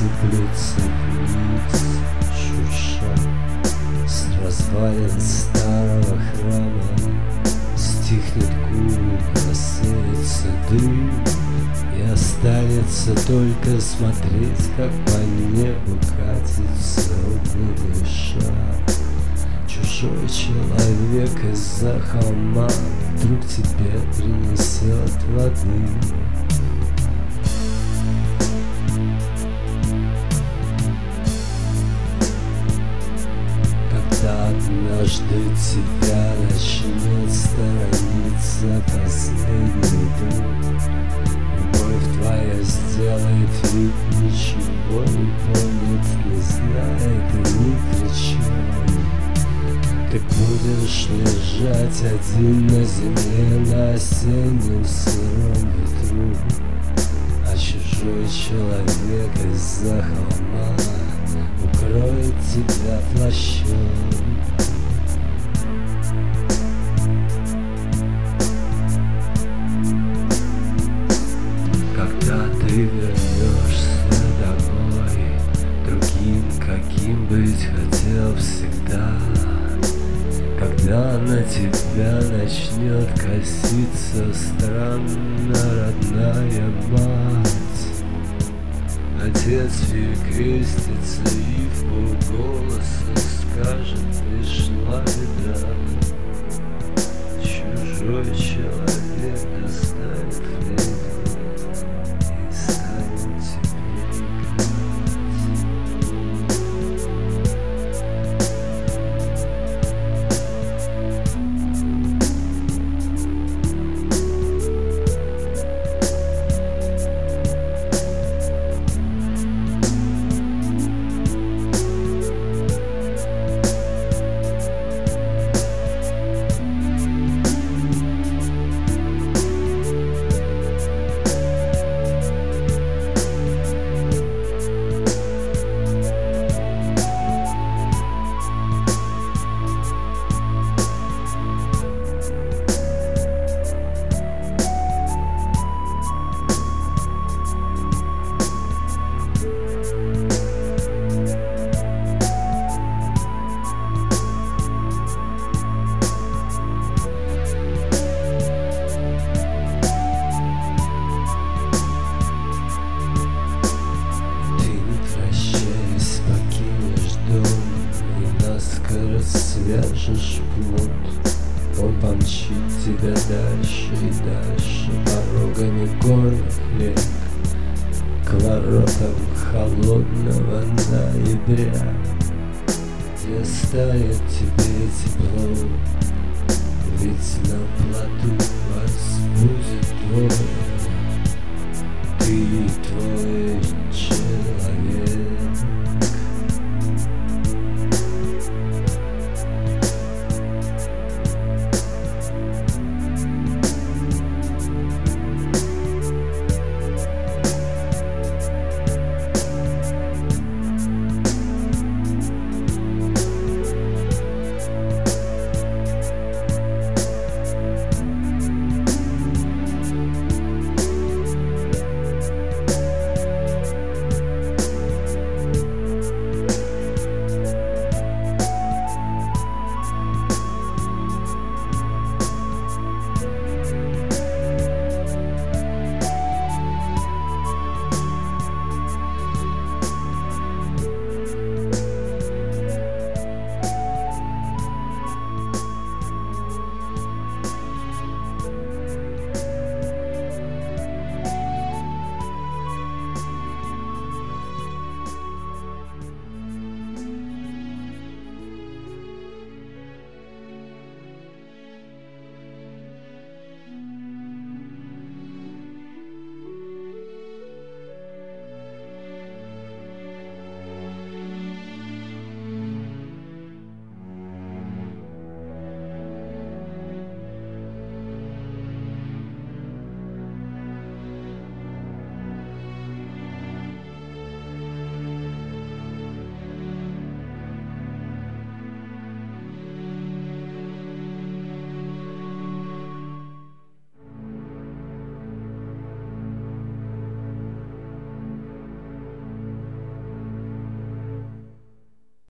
сыплются вниз, шурша с развалин старого храма. Стихнет гул, рассеется дым, и останется только смотреть, как по небу катится огненный шар. Чужой человек из-за холма вдруг тебе принесет воды. Когда однажды тебя начнет сторониться последний друг, любовь твоя сделает вид, ничего не помнит, не знает и не кричит. Ты будешь лежать один на земле на осеннем сыром ветру, а чужой человек из-за холма укроет тебя плащом. Когда ты вернешься домой, другим, каким быть хотел всегда, когда на тебя начнет коситься странно родная мать, отец перекрестится и вполголоса скажет: пришла беда. Чужой человек достанет флейту и станет тебе играть. Свяжешь плод, он помчит тебя дальше и дальше порогами горных рек к воротам холодного ноября, где станет тебе тепло, ведь на плоту вас будет двое, ты и твой человек.